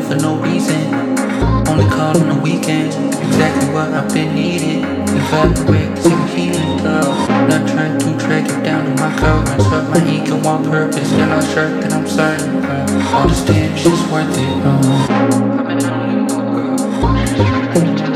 for no reason. Only call on the weekends. Exactly what I've been needing. Evaporate, cause I'm healing, girl. Not trying to track you down to my currents. But my ego on purpose. Still not sure that I'm certain, girl. All this damn shit's worth it,